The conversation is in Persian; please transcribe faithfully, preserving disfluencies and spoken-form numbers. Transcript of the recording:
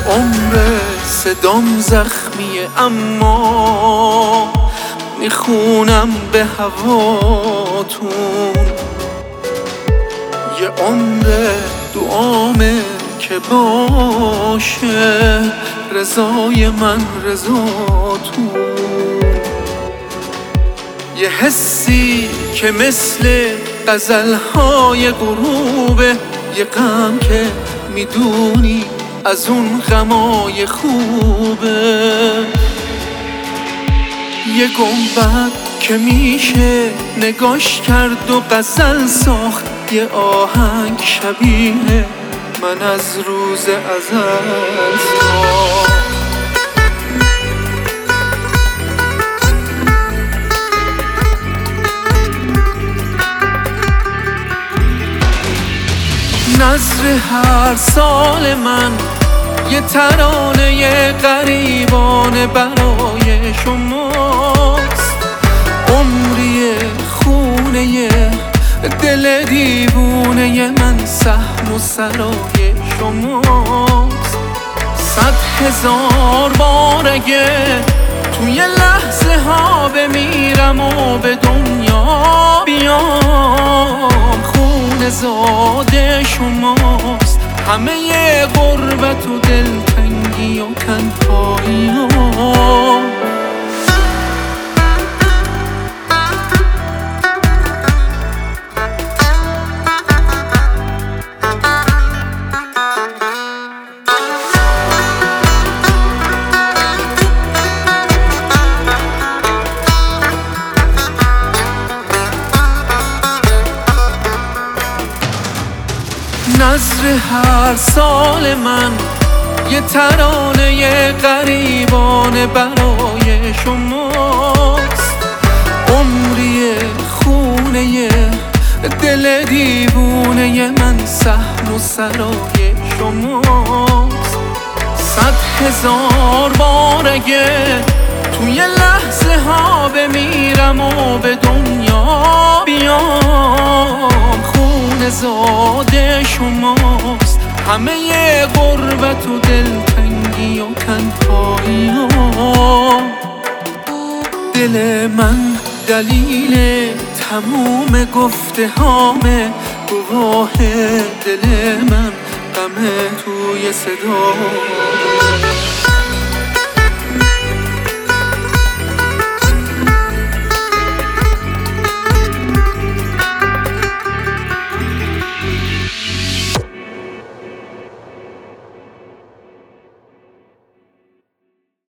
عمر صدام زخمیه اما میخونم به هواتون. یه عمر دعامه که باشه رضای من رضاتون. یه حسی که مثل غزلهای غروبه، یه غم که میدونی از اون غمای خوبه. یه گنبد که میشه نگاش کرد و غزل ساخت، یه آهنگ شبیه من از روز ازل ساخت. نظر هر سال من یه ترانه غریبانه برای شماست. عمری خونه دل دیوونه من سهم و سرای شماست. صد هزار بار اگه توی لحظه ها بمیرم و به دنیا بیام، خون زاده شماست. همه ی غربت و دلتنگی و تنهایی ها. نظر هر سال من یه ترانه غریبانه برای شماست. عمری خونه دل دیوونه من سهم و سرای شماست. صد هزار بار اگه توی لحظه ها بمیرم و به دنیا بیام، خون زاده شماست. همه ی غربت و دلتنگی و تنهایی ها. دل من دلیل تموم گفته هامه، گواه دل من غم توی صدا.